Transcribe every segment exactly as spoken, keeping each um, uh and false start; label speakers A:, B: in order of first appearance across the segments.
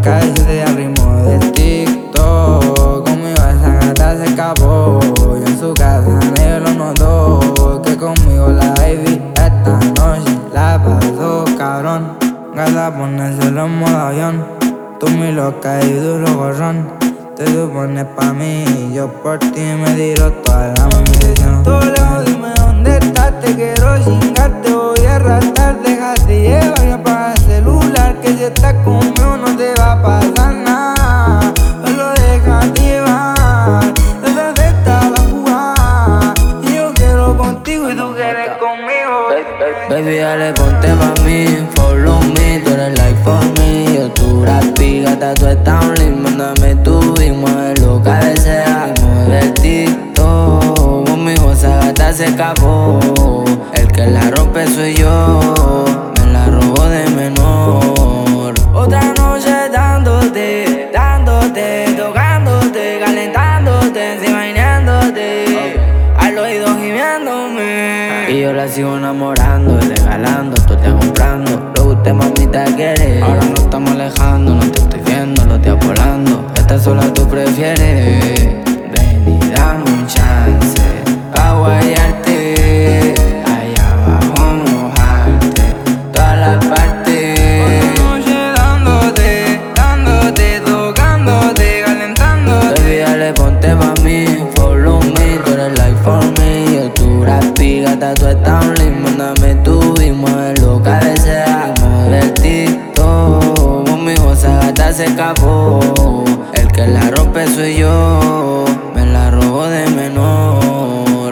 A: calle al ritmo del TikTok. Conmigo esa gata se escapó y en su casa nadie lo notó. Que conmigo la baby esta noche la pasó cabrón. Gata ponérselo en modo avión. Tú mi loca y duro gorrón. Te supones pa' mí y yo por ti me tiro toda la munición. Todo lejos, dime dónde estás, te quiero chingar, te voy a arrastrar. Déjate llevar y apaga el celular, que si estás conmigo no te va a pasar nada. Solo déjate llevar, desde esta la jugada. Y yo quiero contigo y tú quieres conmigo.
B: Baby, dale, ponte pa' mí, follow me, tú eres like for me. Yo tu rapi, gata, tú estás un link, mándame tu y muévelo cabecea. Mueve el TikTok, conmigo esa gata se escapó. El que la rompe soy yo, me la robó de menor. Otra noche dándote, dándote, tocándote, calentándote, imaginándote, al oído gimiéndome. Y yo la sigo enamorando y regalando, tú te comprando lo que usted mamita quiere. Ahora nos estamos alejando, no te estoy viendo, lo estoy volando. Esta sola tú prefieres. Ven y dame un chance pa' guayarte, allá abajo mojarte, todas las partes.
A: Otra noche dándote, dándote, tocándote, calentándote.
B: Baby, dale, ponte pa' mí, follow me, tú eres like for me. Yo tu rapi, gata, tú estás un link, mándame tu y muévelo cabecea. Mueve el TikTok, conmigo esa gata se escapó. El que la rompe soy yo, me la robó de menor.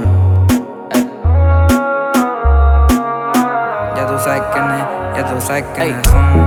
A: Ya tú sabes quién es, ya tú sabes quiénes son.